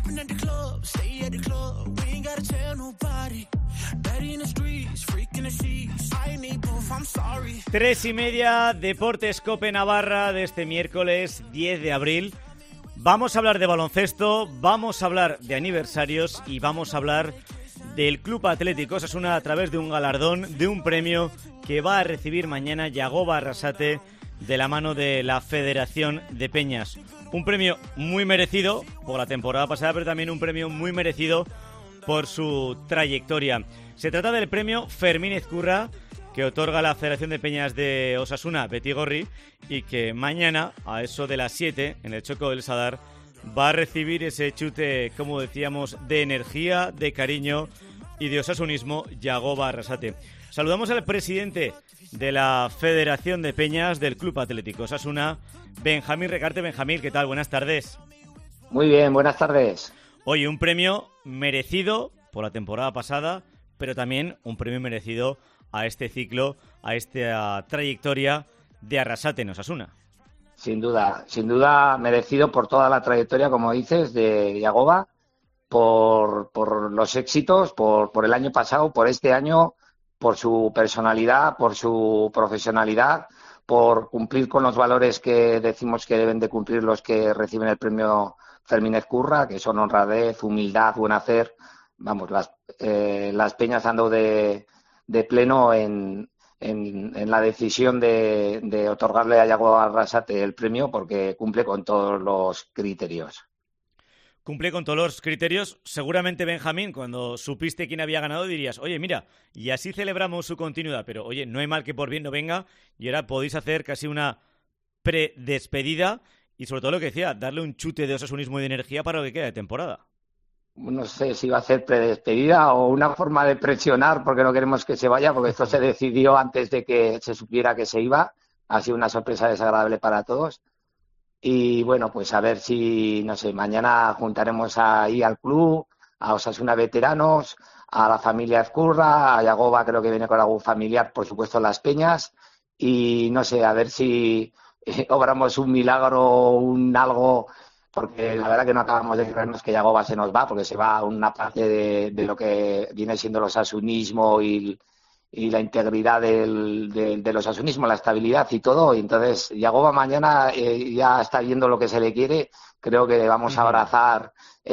Tres y media, Deportes Cope Navarra de este miércoles 10 de abril. Vamos a hablar de baloncesto, vamos a hablar de aniversarios y vamos a hablar del Club Atlético Osasuna a través de un galardón, de un premio que va a recibir mañana Yagoba Arrasate de la mano de la Federación de Peñas. Un premio muy merecido por la temporada pasada, pero también un premio muy merecido por su trayectoria. Se trata del premio Fermín Ezcurra, que otorga la Federación de Peñas de Osasuna, Beti Gorri, y que mañana, a eso de las 7, en el Choco del Sadar, va a recibir ese chute, como decíamos, de energía, de cariño y de osasunismo, Yagoba Arrasate. Saludamos al presidente de la Federación de Peñas del Club Atlético Osasuna, Benjamín Recarte. Benjamín, ¿qué tal? Buenas tardes. Muy bien, buenas tardes. Oye, un premio merecido por la temporada pasada, pero también un premio merecido a este ciclo, a esta trayectoria de Arrasate en Osasuna. Sin duda merecido por toda la trayectoria, como dices, de Yagoba, por los éxitos, por el año pasado, por este año, por su personalidad, por su profesionalidad, por cumplir con los valores que decimos que deben de cumplir los que reciben el premio Fermín Ezcurra, que son honradez, humildad, buen hacer. Vamos, las peñas han dado de pleno en la decisión de otorgarle a Yagoba Arrasate el premio, porque cumple con todos los criterios. Cumple con todos los criterios. Seguramente, Benjamín, cuando supiste quién había ganado, dirías, oye, mira, y así celebramos su continuidad, pero oye, no hay mal que por bien no venga, y ahora podéis hacer casi una predespedida y sobre todo lo que decía, darle un chute de osasunismo y de energía para lo que queda de temporada. No sé si va a ser predespedida o una forma de presionar porque no queremos que se vaya, porque esto se decidió antes de que se supiera que se iba. Ha sido una sorpresa desagradable para todos. Y bueno, pues a ver si, no sé, mañana juntaremos ahí al club, a Osasuna veteranos, a la familia Ezcurra, a Yagoba creo que viene con algún familiar, por supuesto Las Peñas, y no sé, a ver si obramos un milagro o un algo, porque la verdad que no acabamos de creernos que Yagoba se nos va, porque se va una parte de lo que viene siendo el osasunismo y la integridad del osasunismo, la estabilidad y todo. Y entonces Yagoba mañana ya está viendo lo que se le quiere. Creo que vamos a abrazar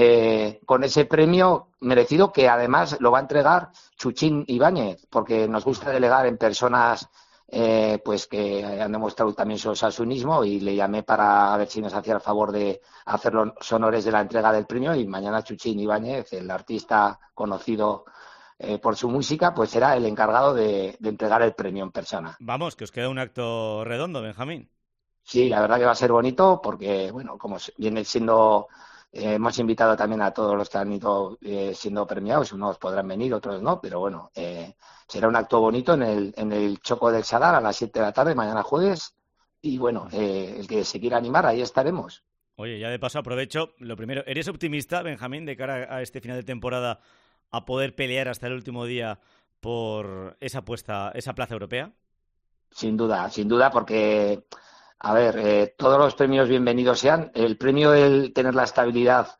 con ese premio merecido, que además lo va a entregar Chuchín Ibáñez, porque nos gusta delegar en personas pues que han demostrado también su osasunismo, y le llamé para ver si nos hacía el favor de hacer los honores de la entrega del premio, y mañana Chuchín Ibáñez, el artista conocido por su música, pues será el encargado de entregar el premio en persona. Vamos, que os queda un acto redondo, Benjamín. Sí, la verdad que va a ser bonito porque, bueno, como viene siendo, hemos invitado también a todos los que han ido siendo premiados, unos podrán venir, otros no, pero bueno, será un acto bonito en el Choco del Sadar a las 7 de la tarde, mañana jueves, y bueno, el que se quiera animar, ahí estaremos. Oye, ya de paso aprovecho, lo primero, ¿eres optimista, Benjamín, de cara a este final de temporada, a poder pelear hasta el último día por esa plaza europea? Sin duda, porque, a ver, todos los premios bienvenidos sean. El premio del tener la estabilidad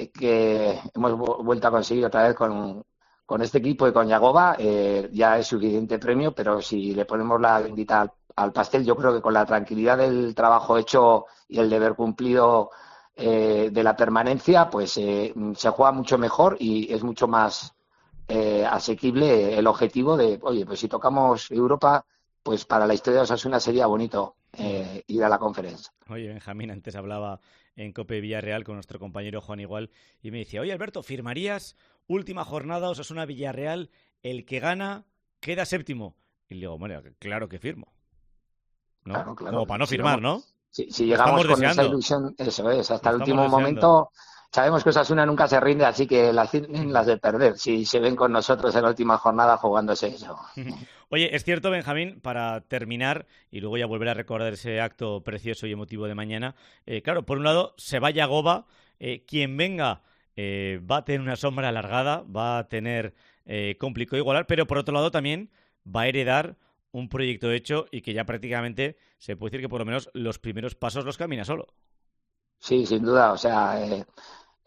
que hemos vuelto a conseguir otra vez con este equipo y con Yagoba, ya es suficiente premio, pero si le ponemos la guindita al pastel, yo creo que con la tranquilidad del trabajo hecho y el deber cumplido de la permanencia, pues se juega mucho mejor y es mucho más asequible el objetivo de, oye, pues si tocamos Europa, pues para la historia de Osasuna sería bonito ir a la conferencia. Oye, Benjamín, antes hablaba en Cope Villarreal con nuestro compañero Juan Igual y me decía, oye, Alberto, ¿firmarías última jornada Osasuna Villarreal? El que gana queda séptimo. Y le digo, bueno, claro que firmo, ¿no? Claro. Como para no firmar, ¿no? Si llegamos con esa ilusión, eso es, hasta el último momento. Sabemos que Osasuna nunca se rinde, así que las de perder, si se ven con nosotros en la última jornada jugándose eso. Oye, es cierto, Benjamín, para terminar, y luego ya volver a recordar ese acto precioso y emotivo de mañana, claro, por un lado, se va Yagoba, quien venga va a tener una sombra alargada, va a tener complicado igualar, pero por otro lado también va a heredar un proyecto hecho y que ya prácticamente se puede decir que por lo menos los primeros pasos los camina solo. Sí, sin duda, o sea,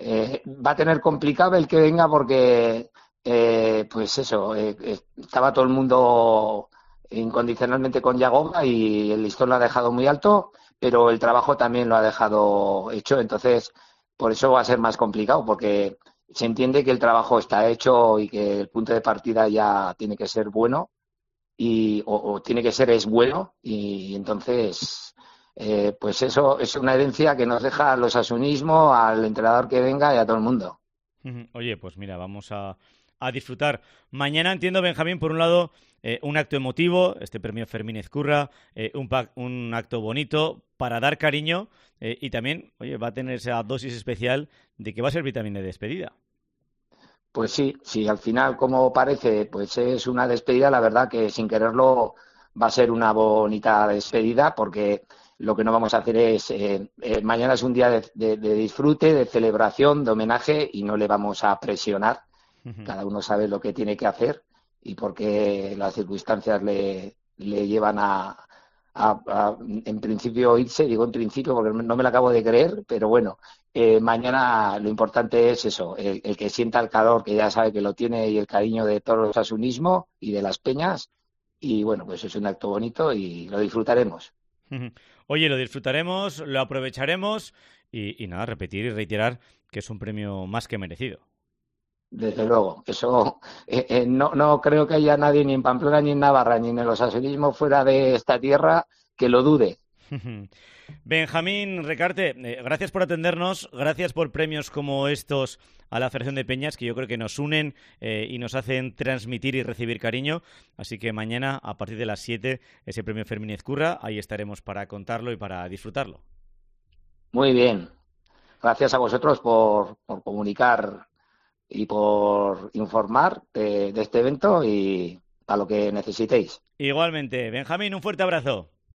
Va a tener complicado el que venga porque, pues eso, estaba todo el mundo incondicionalmente con Yagoba y el listón lo ha dejado muy alto, pero el trabajo también lo ha dejado hecho, entonces por eso va a ser más complicado, porque se entiende que el trabajo está hecho y que el punto de partida ya tiene que ser bueno o tiene que ser es bueno y entonces pues eso es una herencia que nos deja al osasunismo, al entrenador que venga y a todo el mundo. Oye, pues mira, vamos a disfrutar. Mañana entiendo, Benjamín, por un lado, un acto emotivo, este premio Fermín Ezcurra, un acto bonito para dar cariño y también, oye, va a tener esa dosis especial de que va a ser vitamina de despedida. Pues sí, sí, al final, como parece, pues es una despedida, la verdad que sin quererlo va a ser una bonita despedida porque lo que no vamos a hacer es, mañana es un día de disfrute, de celebración, de homenaje y no le vamos a presionar. Cada uno sabe lo que tiene que hacer y porque las circunstancias le llevan en principio irse, digo en principio porque no me lo acabo de creer, pero bueno, mañana lo importante es eso, el que sienta el calor, que ya sabe que lo tiene y el cariño de todo el osasunismo y de las peñas y bueno, pues es un acto bonito y lo disfrutaremos. Oye, lo disfrutaremos, lo aprovecharemos y nada, repetir y reiterar que es un premio más que merecido. Desde luego, eso no creo que haya nadie ni en Pamplona ni en Navarra ni en el osasunismo fuera de esta tierra que lo dude. Benjamín Recarte, gracias por atendernos, gracias por premios como estos a la Federación de Peñas, que yo creo que nos unen y nos hacen transmitir y recibir cariño. Así que mañana, a partir de las 7, ese premio Fermín Ezcurra, ahí estaremos para contarlo y para disfrutarlo. Muy bien. Gracias a vosotros por comunicar y por informar de este evento y a lo que necesitéis. Igualmente, Benjamín, un fuerte abrazo.